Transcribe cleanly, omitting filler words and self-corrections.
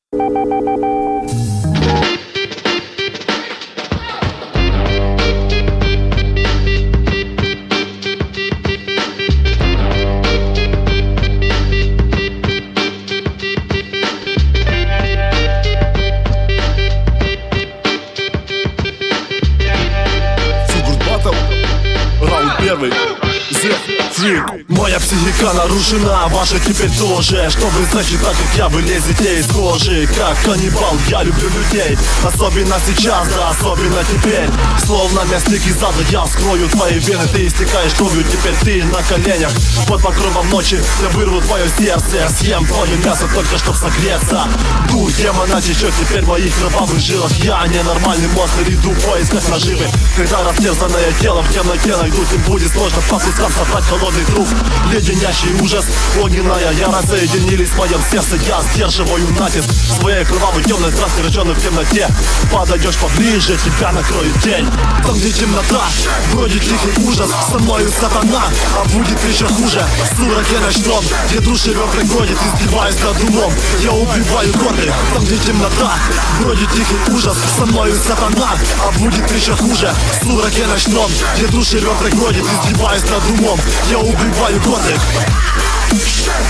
Первый моя психика нарушена, ваша теперь тоже. Чтобы значит так, как я, вы лезете из кожи. Как каннибал, я люблю людей. Особенно сейчас, да, особенно теперь. Словно мясник из ада, я вскрою твои вены. Ты истекаешь кровью, теперь ты на коленях. Под покровом ночи я вырву твое сердце. Я съем твое мясо только чтоб согреться. Дух демона течет теперь в моих кровавых жилах. Я ненормальный монстр, иду в поисках наживы. Когда растерзанное тело в темноте найдут, им будет сложно по кускам собрать холодный труп. Леденящий ужас, огненная ярость соединились в моем сердце. Я сдерживаю натиск своей кровавой темной страсти, рожденной в темноте. Подойдешь поближе, тебя накроет тень. Там, где темнота, вроде тихий ужас. Со мною сатана, а будет еще хуже. Сумрак я ночном, где души ребры ходит, издеваюсь над умом. Я убиваю горы. Там, где темнота, вроде тихий ужас. Со мною сатана, а будет еще хуже. Сумрак я ночном, где души ребры ходит, издеваюсь над умом. Я убиваю годы.